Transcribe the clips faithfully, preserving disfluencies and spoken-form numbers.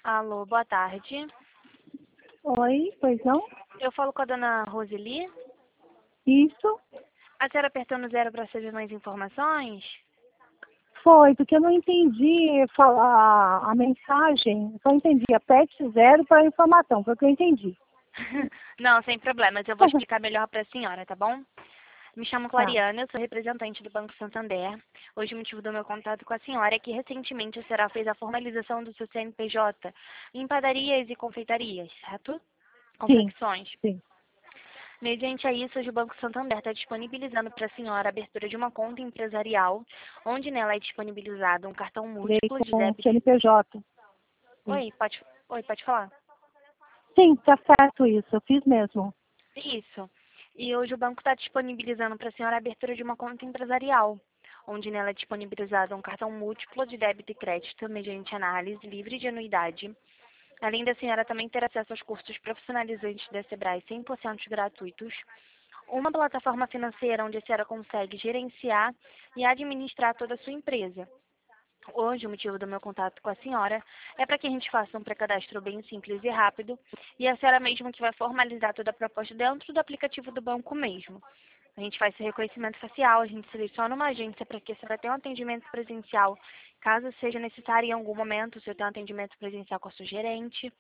Alô, boa tarde. Oi, pois não? Eu falo com a dona Roseli. Isso A senhora apertou no zero para saber mais informações? foi, porque eu não entendi falar a mensagem, eu só entendi, aperte zero para informação, foi o que eu entendi. Não, sem problemas. Eu vou explicar melhor para a senhora, tá bom? Me chamo Tá, Clariana, eu sou representante do Banco Santander. Hoje o motivo do meu contato com a senhora é que recentemente a senhora fez a formalização do seu C N P J em padarias e confeitarias, certo? sim, Confecções. sim. Mediante a isso, hoje o Banco Santander está disponibilizando para a senhora a abertura de uma conta empresarial, onde nela é disponibilizado um cartão Tirei múltiplo de com o débito. C N P J. Isso. Oi, pode, oi, pode falar. Sim, tá certo isso, eu fiz mesmo. Isso. E hoje o banco está disponibilizando para a senhora a abertura de uma conta empresarial, onde nela é disponibilizado um cartão múltiplo de débito e crédito mediante análise livre de anuidade. Além da senhora também ter acesso aos cursos profissionalizantes da Sebrae cem por cento gratuitos, uma plataforma financeira onde a senhora consegue gerenciar e administrar toda a sua empresa. Hoje, o motivo do meu contato com a senhora é para que a gente faça um pré-cadastro bem simples e rápido, e a senhora mesmo que vai formalizar toda a proposta dentro do aplicativo do banco mesmo. A gente faz esse reconhecimento facial, a gente seleciona uma agência para que a senhora tenha um atendimento presencial, caso seja necessário em algum momento, se eu tenho um atendimento presencial com a sua gerente.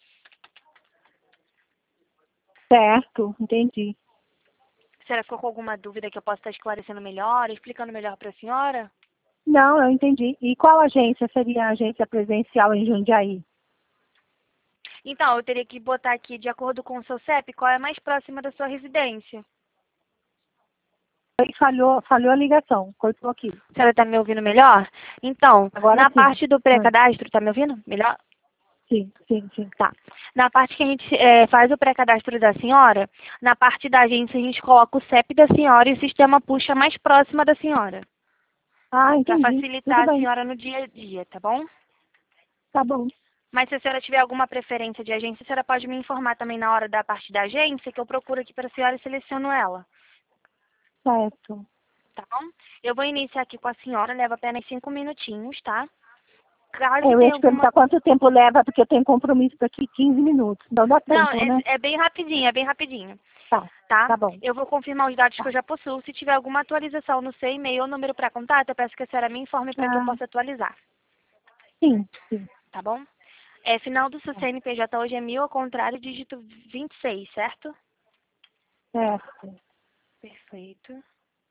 Certo, entendi. A senhora ficou com alguma dúvida que eu possa estar esclarecendo melhor, explicando melhor para a senhora? Não, eu entendi. E qual agência seria a agência presencial em Jundiaí? Então, eu teria que botar aqui, de acordo com o seu C E P, qual é a mais próxima da sua residência. Aí falhou, falhou a ligação, cortou aqui. A senhora está me ouvindo melhor? Então, Agora na sim. parte do Ah, pré-cadastro, está me ouvindo melhor? sim, sim, sim. Tá. Na parte que a gente eh, faz o pré-cadastro da senhora, na parte da agência a gente coloca o C E P da senhora e o sistema puxa mais próxima da senhora, Ah, para entendi. Tudo facilitar a bem. senhora no dia a dia, tá bom? Tá bom. Mas se a senhora tiver alguma preferência de agência, a senhora pode me informar também na hora da parte da agência, que eu procuro aqui para a senhora e seleciono ela. Certo. Tá bom? Eu vou iniciar aqui com a senhora, leva apenas cinco minutinhos, tá? Caso Eu ia tenha te alguma... perguntar quanto tempo leva, porque eu tenho compromisso daqui quinze minutos. Então dá Não, tempo, é, né? é bem rapidinho, é bem rapidinho, Tá, tá? tá bom. Eu vou confirmar os dados que Tá. eu já possuo. Se tiver alguma atualização no seu e-mail ou número para contato, eu peço que a senhora me informe para que eu Ah, possa atualizar, sim, sim. tá bom? É, final do seu Tá. C N P J hoje é mil, ao contrário, dígito vinte e seis, certo? Certo. Perfeito.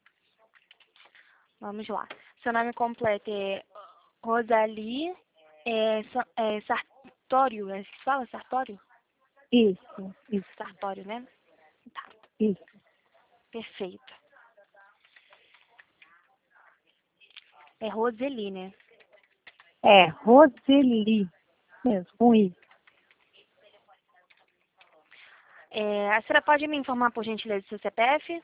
Vamos lá. Seu nome completo é Rosalie é, Sa- é, Sartório, é isso que se fala? Sartório? Isso, isso, Sartório, né? Tá, isso. perfeito. É Roseli, né? É, Roseli, mesmo, com I. É, a senhora pode me informar, por gentileza, do seu C P F?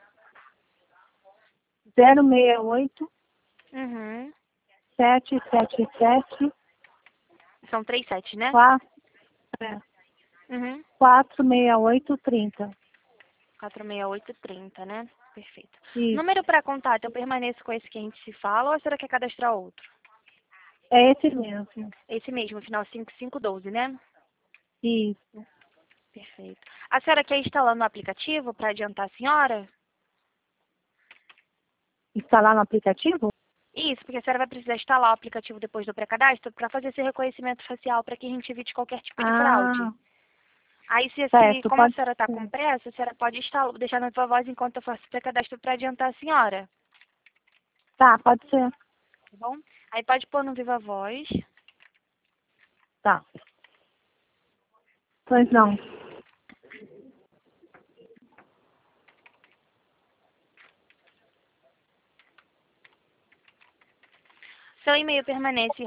zero seis oito, Uhum. sete sete sete, São três sete, né? quatro, é, Uhum. quatro seis oito, trinta. quatro seis oito trinta, né? Perfeito. Isso. Número para contato, eu permaneço com esse que a gente se fala ou a senhora quer cadastrar outro? É esse mesmo. Esse mesmo, final cinco cinco um dois, né? Isso. Perfeito. A senhora quer instalar no aplicativo para adiantar a senhora? Instalar no aplicativo? Isso, porque a senhora vai precisar instalar o aplicativo depois do pré-cadastro para fazer esse reconhecimento facial para que a gente evite qualquer tipo de fraude. Ah, Aí, se, se certo, como a pode senhora está com ser. pressa, a senhora pode instalar, deixar na sua voz enquanto eu faço o pré-cadastro para adiantar a senhora, Tá, pode ser. tá bom? Aí pode pôr no Viva Voz. Tá. Pois não. Seu e-mail permanece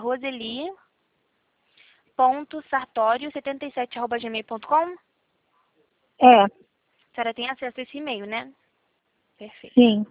roseli.sartório77 arroba gmail ponto com. É, A senhora tem acesso a esse e-mail, né? Perfeito. sim.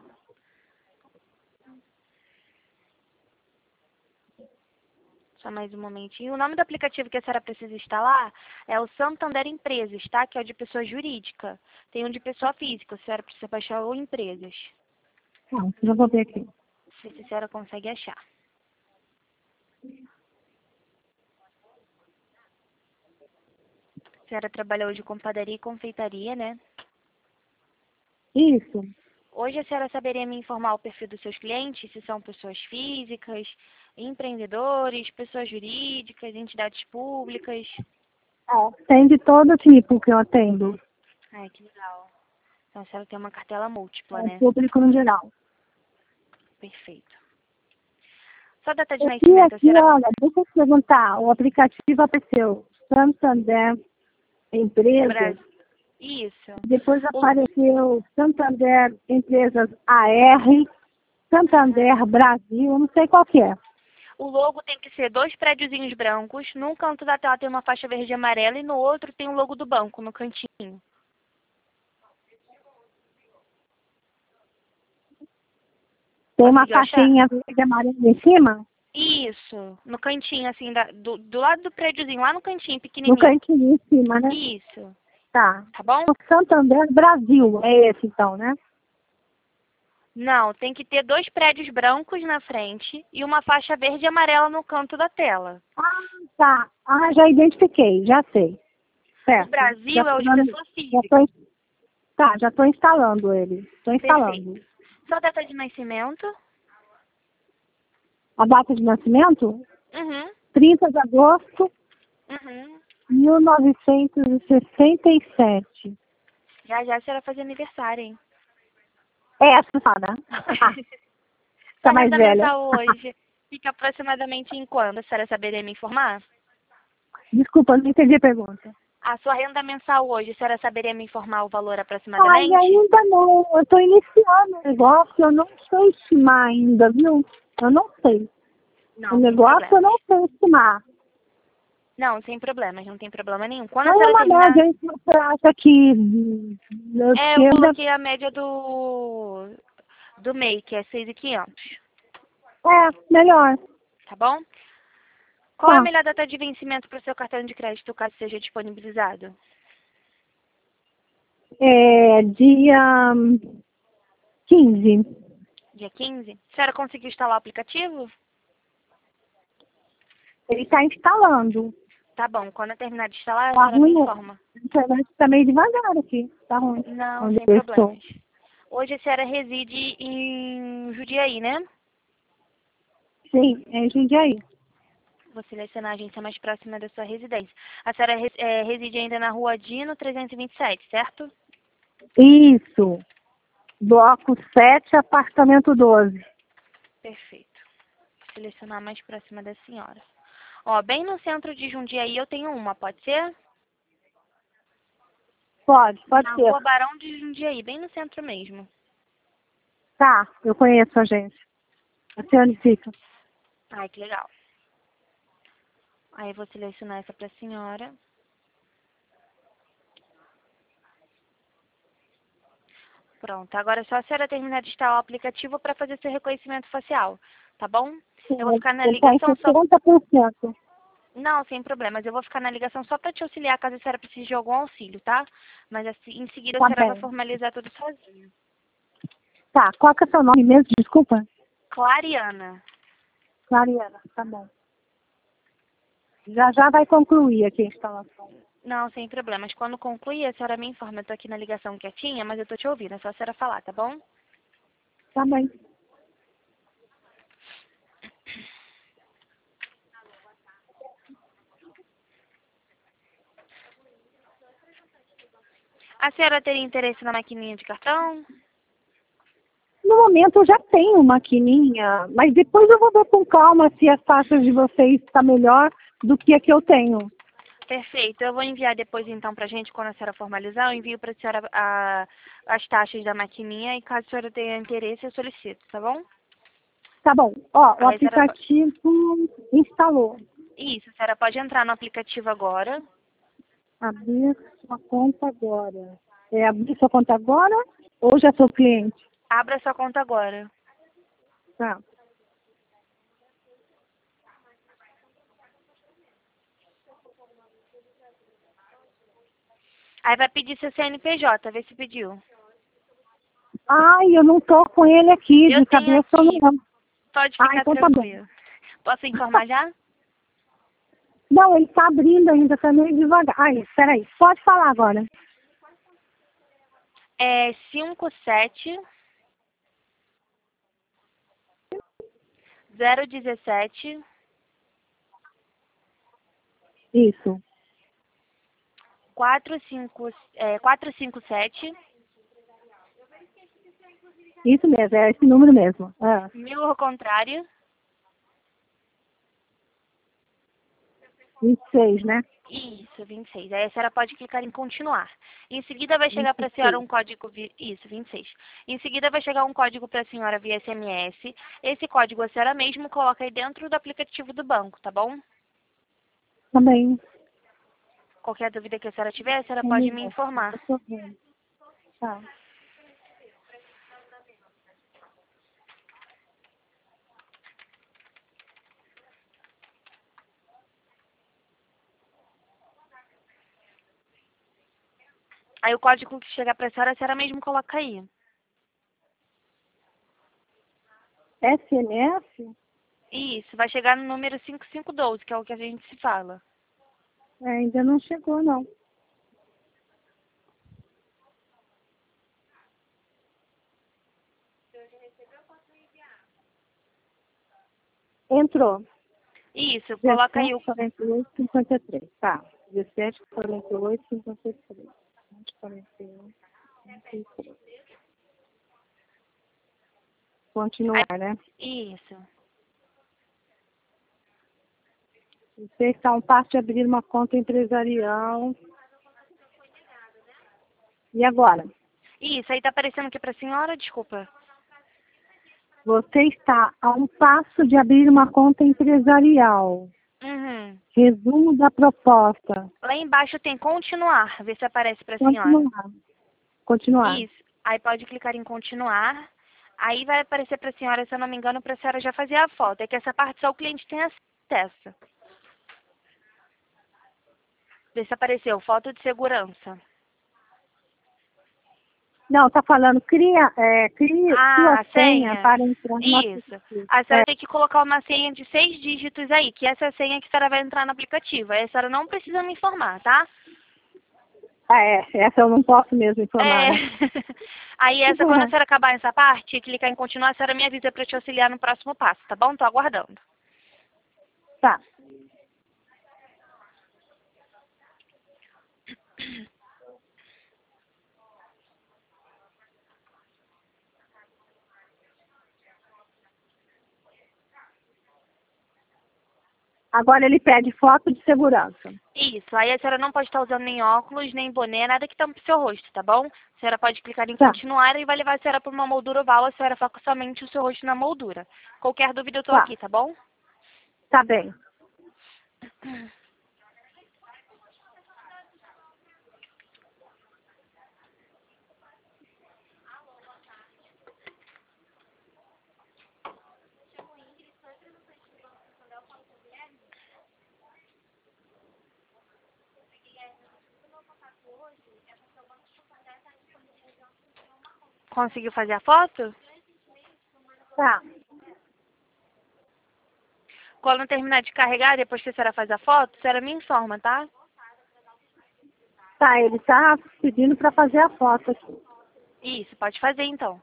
Só mais um momentinho. O nome do aplicativo que a senhora precisa instalar é o Santander Empresas, tá? Que é o de pessoa jurídica. Tem um de pessoa física. A senhora precisa baixar o Empresas. Não, já vou ver aqui. Não sei se a senhora consegue achar. A senhora trabalhou hoje com padaria e confeitaria, né? Isso. Hoje a senhora saberia me informar o perfil dos seus clientes, se são pessoas físicas, empreendedores, pessoas jurídicas, entidades públicas? É. Tem de todo tipo que eu atendo. Ai, que legal. Então a senhora tem uma cartela múltipla, É né? público no geral. Perfeito. Sua data de Aqui, nascimento, a aqui, senhora... olha, deixa eu te perguntar. O aplicativo apareceu Santander Empresas. Brasil. Isso. Depois O... apareceu Santander Empresas A R, Santander Uhum. Brasil, eu não sei qual que é. O logo tem que ser dois prédiozinhos brancos. Num canto da tela tem uma faixa verde e amarela e no outro tem o logo do banco, no cantinho. Tem uma Conseguiu achar? faixinha verde e amarela em cima, Isso. No cantinho, assim, da- do, do lado do prédiozinho, lá no cantinho, no pequenininho. cantinho em cima, né? Isso. Tá. Tá bom? O Santander Brasil, é esse então, né? Não, tem que ter dois prédios brancos na frente e uma faixa verde e amarela no canto da tela. Ah, tá. Ah, já identifiquei, já sei. O Certo. Já Brasil é tô o de dando, pessoa já física. tô, tá, já estou instalando ele. Estou instalando. Perfeito. Sua data de nascimento? A data de nascimento? Uhum. trinta de agosto Uhum. de mil novecentos e sessenta e sete. Já já a senhora faz aniversário, hein? É essa, né? Sua Tá mais renda velha. mensal hoje fica aproximadamente em quando? A senhora saberia me informar? Desculpa, não entendi a pergunta. A sua renda mensal hoje, a senhora saberia me informar o valor Ai, aproximadamente? ainda não. Eu estou iniciando o negócio, eu não sei estimar ainda, viu? Eu não sei. O Não, sem negócio eu problemas. não sei estimar. Não, sem problemas, não tem problema nenhum. Quando a Não é senhora uma terminar, média aí que você acha que hum, eu é, eu tenda. coloquei a média do do M E I, que é seis mil e quinhentos, É, melhor. tá bom? Qual é a Tá. melhor data de vencimento para o seu cartão de crédito, caso seja disponibilizado? É dia hum, quinze. Dia quinze? A senhora conseguiu instalar o aplicativo? Ele está instalando. Tá bom, quando eu terminar de instalar, a Tá senhora me ruim. informa. A internet está meio devagar aqui. Tá ruim. Não, Onde sem eu estou. problemas. Hoje a senhora reside em Jundiaí, né? Sim, é em Jundiaí. Vou selecionar a agência mais próxima da sua residência. A senhora res- é, reside ainda na rua Dino trezentos e vinte e sete, certo? Isso. Bloco sete, apartamento doze. Perfeito. Vou selecionar a mais próxima da senhora. Ó, bem no centro de Jundiaí eu tenho uma, pode ser? Pode, pode Na ser. rua Barão de Jundiaí, bem no centro mesmo. Tá, eu conheço a agência. A senhora fica. Ai, que legal. Aí eu vou selecionar essa pra senhora. Pronto, agora é só a senhora terminar de instalar o aplicativo para fazer seu reconhecimento facial, tá bom? Sim, Eu vou ficar na ele está em ligação só... sessenta por cento. Não, sem problemas. Eu vou ficar na ligação só para te auxiliar caso a senhora precise de algum auxílio, tá? Mas assim, em seguida a Tá senhora vai bem. formalizar tudo sozinha. Tá, qual que é o seu nome mesmo? Desculpa. Clariana. Clariana, tá bom. Já já vai concluir aqui a instalação. Não, sem problemas. Quando concluir, a senhora me informa. Eu tô aqui na ligação quietinha, mas eu tô te ouvindo. É só a senhora falar, tá bom? Tá bem. A senhora teria interesse na maquininha de cartão? No momento eu já tenho maquininha, mas depois eu vou ver com calma se as taxas de vocês estão melhor do que a que eu tenho. Perfeito. Eu vou enviar depois, então, pra gente, quando a senhora formalizar, eu envio pra senhora a, as taxas da maquininha e caso a senhora tenha interesse, eu solicito, tá bom? Tá bom. Ó, o Aí a senhora... po- aplicativo instalou. Isso, a senhora pode entrar no aplicativo agora. Abrir sua conta agora. É abrir sua conta agora ou já sou cliente? Abra sua conta agora. Tá. Aí vai pedir seu C N P J, vê se pediu. Ai, eu não tô com ele aqui, Eu de tenho cabeça eu não aqui. lembro. Pode Ah, ficar então tá bom. tranquilo. Posso informar já? Não, ele está abrindo ainda, está meio devagar. Ai, peraí, pode falar agora. É cinco sete zero dezessete Isso, quatro cinco é, quatro cinco sete isso mesmo, é esse número mesmo. É. mil ao contrário. vinte e seis, né? Isso, vinte e seis. Aí a senhora pode clicar em continuar. Em seguida vai chegar vinte para e a senhora seis. um código, vi... isso, vinte e seis. Em seguida vai chegar um código para a senhora via S M S. Esse código a senhora mesmo coloca aí dentro do aplicativo do banco, tá bom? Também. Qualquer dúvida que a senhora tiver, a senhora Um pode me minuto, informar. eu tô vendo. Tá. Aí o código que chegar para a senhora, a senhora mesmo coloca aí. S M S? Isso, vai chegar no número cinco cinco um dois, que é o que a gente se fala. É, ainda não chegou, não. Entrou. Isso, coloca aí dezessete, o... quarenta e oito, cinquenta e três. Tá. dezessete, quarenta e oito, cinquenta e três. quarenta e oito, cinquenta e três. Continuar, né? Isso. Você está a um passo de abrir uma conta empresarial. E agora? Isso, aí tá aparecendo aqui para a senhora, desculpa. Você está a um passo de abrir uma conta empresarial. Uhum. Resumo da proposta. Lá embaixo tem continuar, ver se aparece para a senhora. Continuar. Continuar. Isso. Aí pode clicar em continuar. Aí vai aparecer para a senhora, se eu não me engano, para a senhora já fazer a foto. É que essa parte só o cliente tem acesso. Ver se apareceu, foto de segurança. Não, está falando, cria, é, cria Ah, sua a senha senha. para entrar no Isso. aplicativo. A É, senhora tem que colocar uma senha de seis dígitos aí, que essa é a senha que a senhora vai entrar no aplicativo. Aí a senhora não precisa me informar, tá? ah, é, essa eu não posso mesmo informar, É. né? Aí essa, quando a senhora acabar essa parte e clicar em continuar, a senhora me avisa para eu te auxiliar no próximo passo, tá bom? Tô aguardando. Tá. Agora ele pede foto de segurança. Isso, aí a senhora não pode estar usando nem óculos, nem boné, nada que tampe seu rosto, tá bom? A senhora pode clicar em Tá, continuar e vai levar a senhora para uma moldura oval, a senhora foca somente o seu rosto na moldura. Qualquer dúvida eu tô tá. aqui, tá bom? Tá bem. Conseguiu fazer a foto? Tá. Quando terminar de carregar, depois que a senhora faz a foto, a senhora me informa, tá? Tá, ele tá pedindo para fazer a foto aqui. Isso, pode fazer então.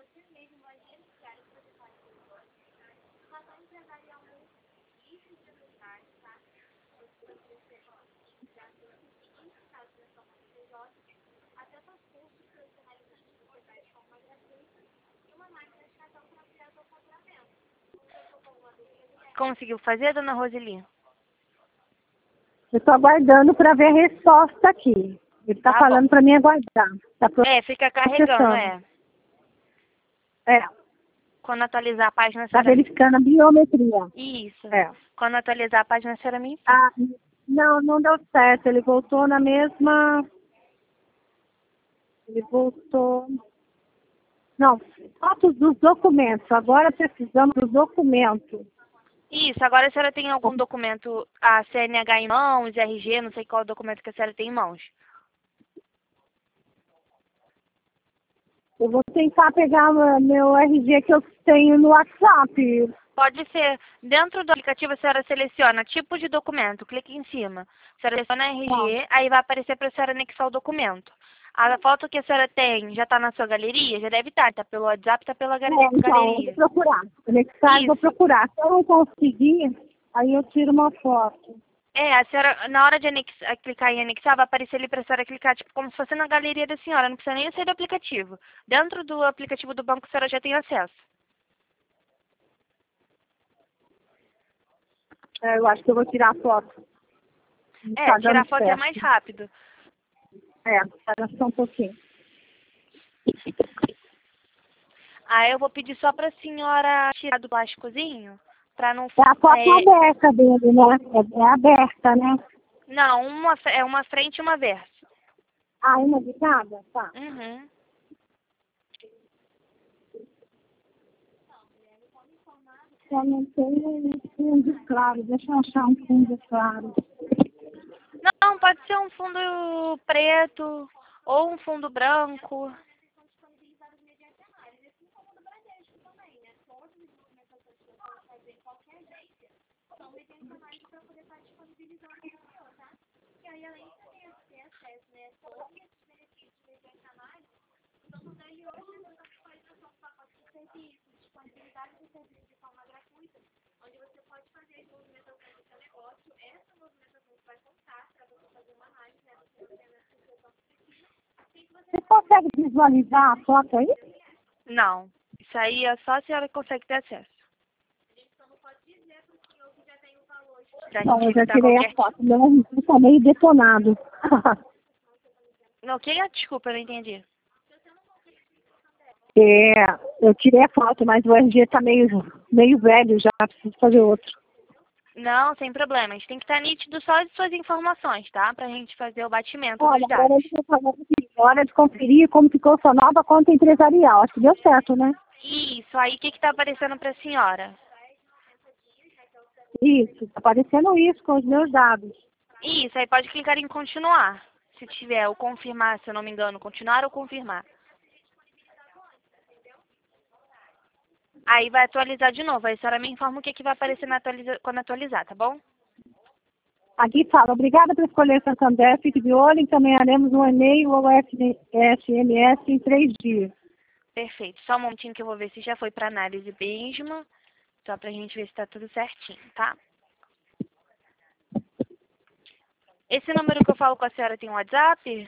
Conseguiu fazer, dona Roseli? Eu tô aguardando para ver a resposta aqui. Ele tá, Tá bom. falando para mim aguardar. Tá É, fica carregando, processando. é. É, Quando atualizar a página, a tá senhora... verificando a biometria. Isso. É. Quando atualizar a página, a senhora me informa. Ah, não, não deu certo. Ele voltou na mesma. Ele voltou. Não, fotos dos documentos. Agora precisamos dos documentos. Isso, agora a senhora tem algum documento, a C N H em mãos, R G, não sei qual documento que a senhora tem em mãos. Eu vou tentar pegar o meu R G que eu tenho no WhatsApp. Pode ser, dentro do aplicativo a senhora seleciona tipo de documento, clique em cima. A senhora seleciona R G, aí vai aparecer para a senhora anexar o documento. A foto que a senhora tem já está na sua galeria? Já deve estar, está pelo WhatsApp, está pela gal- É, então, eu galeria. vou procurar. Anexar, eu vou Isso. procurar. Se eu não conseguir, aí eu tiro uma foto. É, a senhora, na hora de anexar, clicar em anexar, vai aparecer ali para a senhora clicar, tipo, como se fosse na galeria da senhora, não precisa nem sair do aplicativo. Dentro do aplicativo do banco, a senhora já tem acesso. É, eu acho que eu vou tirar a foto. É, Tá tirar dando foto é certo. mais rápido. É, espera só um pouquinho. Aí eu vou pedir só para a senhora tirar do plásticozinho, para não... É a foto É, aberta dele, né? É, é aberta, né? não, uma, é uma frente e uma verso. Ah, uma de cada? Tá. Uhum. Só não tem um fundo claro. Deixa eu achar um fundo claro. Não, pode ser um fundo preto ou um fundo branco. Você consegue visualizar a foto aí? Não, isso aí é só a senhora que consegue ter acesso. Pra Não, gente eu já evitar tirei a qualquer... foto. Meu R G tá meio detonado. Não, quem é? Desculpa, eu não entendi. É, eu tirei a foto, mas o R G tá meio, meio velho já. Preciso fazer outro. Não, sem problema. A gente tem que estar nítido só de suas informações, tá? Pra gente fazer o batimento Olha, dos agora dados. eu tô falando aqui, hora de conferir como ficou sua nova conta empresarial. Acho que deu certo, né? Isso, aí o que que tá aparecendo pra senhora? Isso, tá aparecendo isso com os meus dados. Isso, aí pode clicar em continuar. Se tiver, ou confirmar, se eu não me engano, continuar ou confirmar. Aí vai atualizar de novo. Aí a senhora me informa o que, que vai aparecer na atualiza... quando atualizar, tá bom? Aqui fala, obrigada por escolher Santander, fique de olho, encaminharemos um e-mail ou S M S em três dias. Perfeito. Só um momentinho que eu vou ver se já foi para análise mesmo. Só pra gente ver se tá tudo certinho, tá? Esse número que eu falo com a senhora tem um WhatsApp?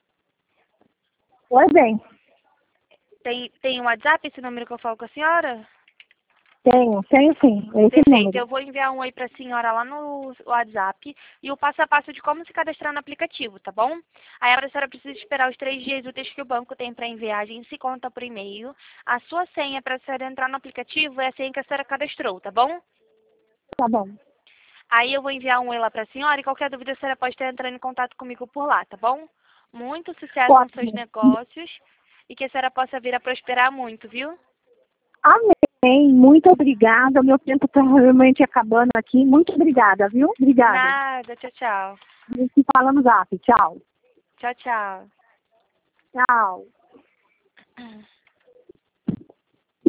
Pois bem, Tem, tem um WhatsApp esse número que eu falo com a senhora? tenho, tenho sim, é esse Perfeito. número. Eu vou enviar um oi para a senhora lá no WhatsApp e o passo a passo de como se cadastrar no aplicativo, tá bom? Aí agora a senhora precisa esperar os três dias úteis que o banco tem para enviar. A gente se conta por e-mail. A sua senha para a senhora entrar no aplicativo é a senha que a senhora cadastrou, tá bom? Tá bom. Aí eu vou enviar um oi lá para a senhora e qualquer dúvida a senhora pode estar entrando em contato comigo por lá, tá bom? Muito sucesso nos seus Ótimo. negócios e que a senhora possa vir a prosperar muito, viu? Amém, muito obrigada. O meu tempo está realmente acabando aqui. Muito obrigada, viu? Obrigada. Nada, tchau, tchau. A gente se fala no zap. Tchau. Tchau, tchau. Tchau.